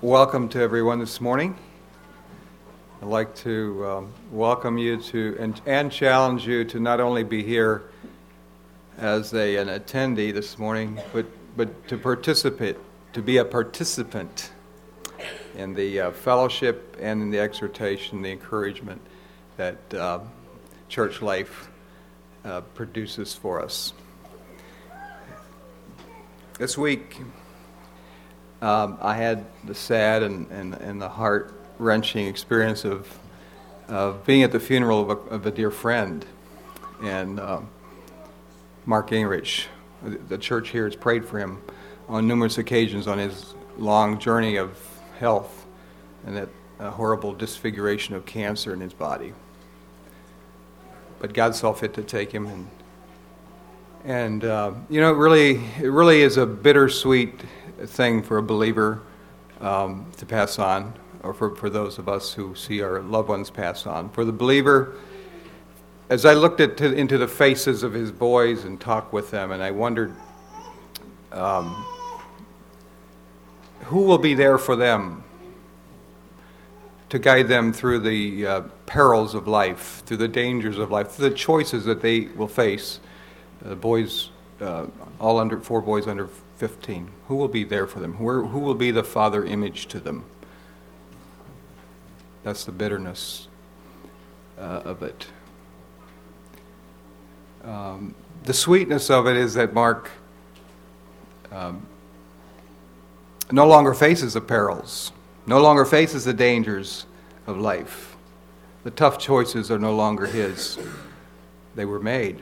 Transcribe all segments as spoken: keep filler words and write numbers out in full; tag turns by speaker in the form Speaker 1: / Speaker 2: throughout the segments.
Speaker 1: welcome to everyone this morning. I'd like to um, welcome you to and, and challenge you to not only be here as a, an attendee this morning, but, but to participate, to be a participant in the uh, fellowship and in the exhortation, the encouragement that uh, church life uh, produces for us. This week, um, I had the sad and, and, and the heart-wrenching experience of, of being at the funeral of a, of a dear friend, and um, Mark Gingrich. The church here has prayed for him on numerous occasions on his long journey of health and that uh, horrible disfiguration of cancer in his body. But God saw fit to take him, and and uh, you know, it really, it really is a bittersweet thing for a believer um, to pass on, or for, for those of us who see our loved ones pass on. For the believer, as I looked at to, into the faces of his boys and talked with them, and I wondered, um, who will be there for them to guide them through the uh, perils of life, through the dangers of life, through the choices that they will face. The uh, boys, uh, all under four boys under fifteen. Who will be there for them? Who, who will be the father image to them? That's the bitterness uh, of it. Um, the sweetness of it is that Mark um, no longer faces the perils, no longer faces the dangers of life. The tough choices are no longer his. They were made.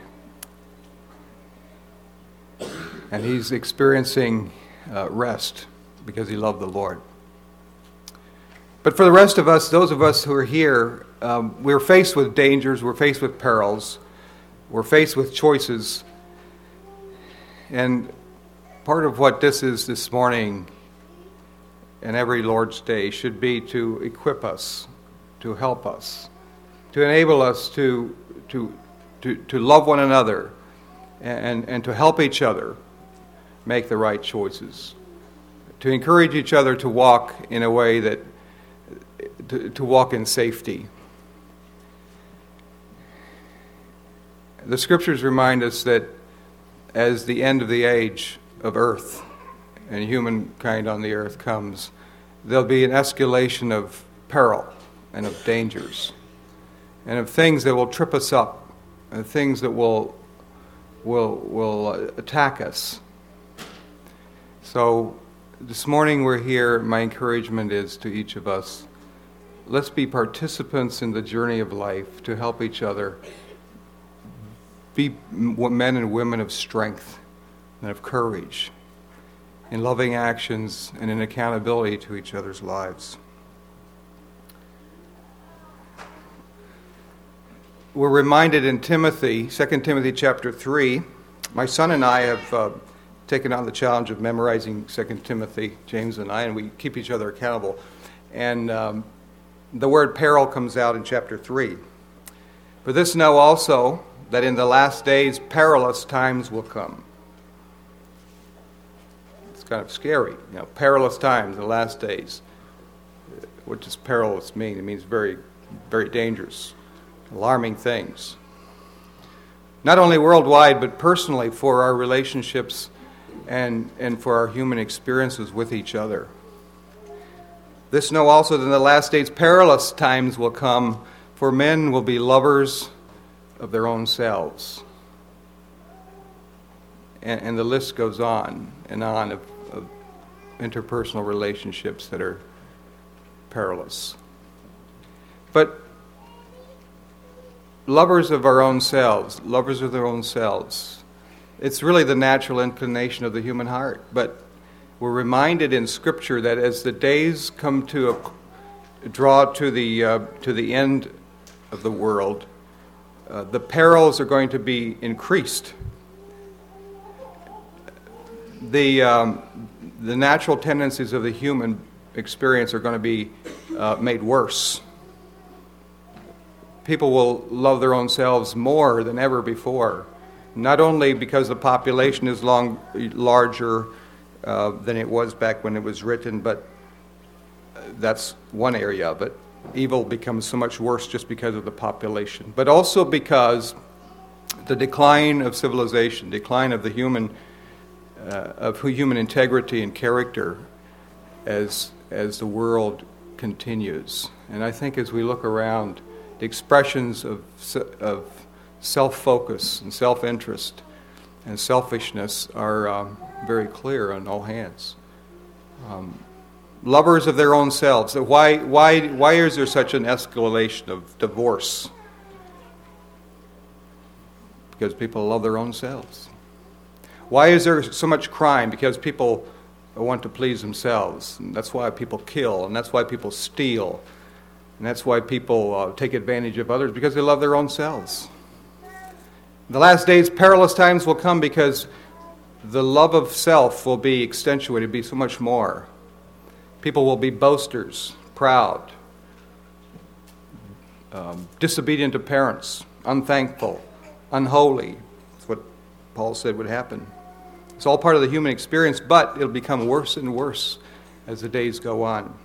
Speaker 1: And he's experiencing uh, rest because he loved the Lord. But for the rest of us, those of us who are here, um, we're faced with dangers, we're faced with perils, we're faced with choices. And part of what this is this morning and every Lord's Day should be to equip us, to help us, to enable us to to to, to love one another and, and to help each other make the right choices, to encourage each other to walk in a way that, to, to walk in safety. The scriptures remind us that as the end of the age of earth and humankind on the earth comes, there'll be an escalation of peril and of dangers and of things that will trip us up and things that will will will attack us. So this morning we're here. My encouragement is to each of us, let's be participants in the journey of life to help each other be men and women of strength and of courage, in loving actions and in accountability to each other's lives. We're reminded in Timothy, Second Timothy chapter three, my son and I have uh, taken on the challenge of memorizing Second Timothy, James and I, and we keep each other accountable. And um, the word peril comes out in chapter three. For this know also, that in the last days perilous times will come. It's kind of scary, you know, perilous times, the last days. What does perilous mean? It means very, very dangerous, alarming things. Not only worldwide, but personally for our relationships and, and for our human experiences with each other. This know also that in the last days perilous times will come, for men will be lovers of their own selves. And, and the list goes on and on of, of interpersonal relationships that are perilous. But lovers of our own selves, lovers of their own selves, it's really the natural inclination of the human heart. But we're reminded in Scripture that as the days come to a, draw to the uh, to the end of the world, uh, the perils are going to be increased. The um, the natural tendencies of the human experience are going to be uh, made worse. People will love their own selves more than ever before. Not only because the population is long, larger uh, than it was back when it was written, but that's one area of it. Evil becomes so much worse just because of the population, but also because the decline of civilization, decline of the human, uh, of human integrity and character, as as the world continues. And I think as we look around, the expressions of of self-focus and self-interest and selfishness are um, very clear on all hands. Um, lovers of their own selves. Why, why, why is there such an escalation of divorce? Because people love their own selves. Why is there so much crime? Because people want to please themselves. And that's why people kill, and that's why people steal, and that's why people uh, take advantage of others, because they love their own selves. In the last days, perilous times will come because the love of self will be accentuated, be so much more. People will be boasters, proud, um, disobedient to parents, unthankful, unholy. That's what Paul said would happen. It's all part of the human experience, but it'll become worse and worse as the days go on.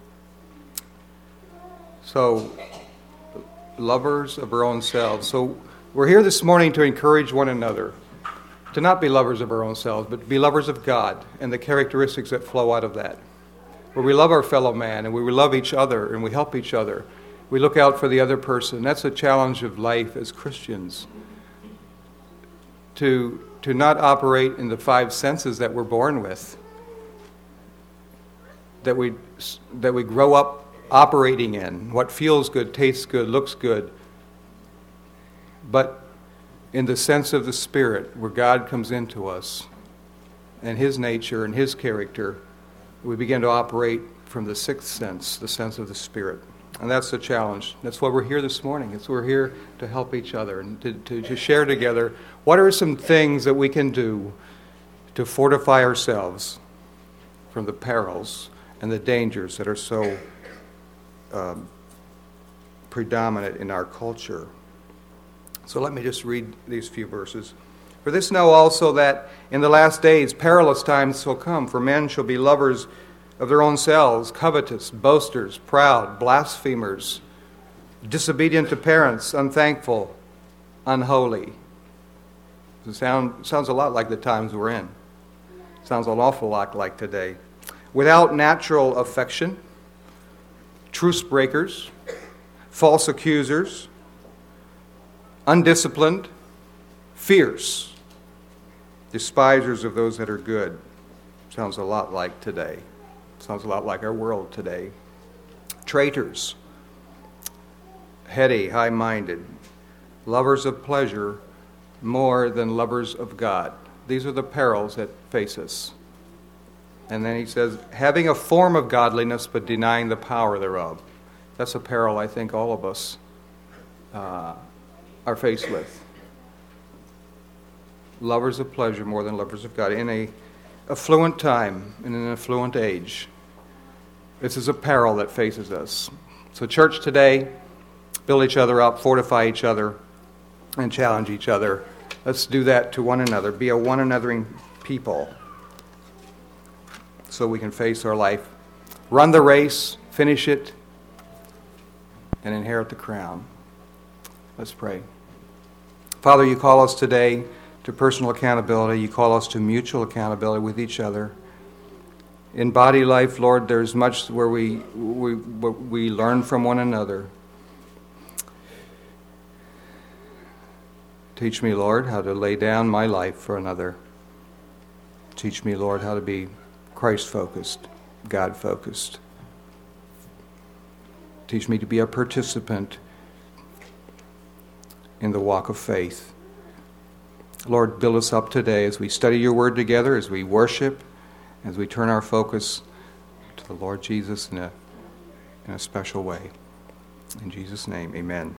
Speaker 1: So, lovers of our own selves. So, we're here this morning to encourage one another to not be lovers of our own selves, but to be lovers of God and the characteristics that flow out of that. Where we love our fellow man and we love each other and we help each other. We look out for the other person. That's a challenge of life as Christians. To, to not operate in the five senses that we're born with. That we, that we grow up operating in. What feels good, tastes good, looks good. But in the sense of the Spirit, where God comes into us and His nature and His character, we begin to operate from the sixth sense, the sense of the Spirit. And that's the challenge. That's why we're here this morning. It's we're here to help each other and to, to, to share together what are some things that we can do to fortify ourselves from the perils and the dangers that are so um, predominant in our culture. So let me just read these few verses. For this know also that in the last days perilous times will come, for men shall be lovers of their own selves, covetous, boasters, proud, blasphemers, disobedient to parents, unthankful, unholy. It sound, sounds a lot like the times we're in. Sounds an awful lot like today. Without natural affection, truce breakers, false accusers, undisciplined, fierce, despisers of those that are good. Sounds a lot like today. Sounds a lot like our world today. Traitors, heady, high-minded, lovers of pleasure more than lovers of God. These are the perils that face us. And then he says, having a form of godliness but denying the power thereof. That's a peril I think all of us uh, are faced with. Lovers of pleasure more than lovers of God. In a affluent time, in an affluent age, this is a peril that faces us. So church today, build each other up, fortify each other, and challenge each other. Let's do that to one another. Be a one anothering people so we can face our life. Run the race, finish it, and inherit the crown. Let's pray. Father, you call us today to personal accountability. You call us to mutual accountability with each other. In body life, Lord, there's much where we, we, we learn from one another. Teach me, Lord, how to lay down my life for another. Teach me, Lord, how to be Christ-focused, God-focused. Teach me to be a participant in the walk of faith. Lord, build us up today as we study your word together, as we worship, as we turn our focus to the Lord Jesus in a, in a special way. In Jesus' name, amen.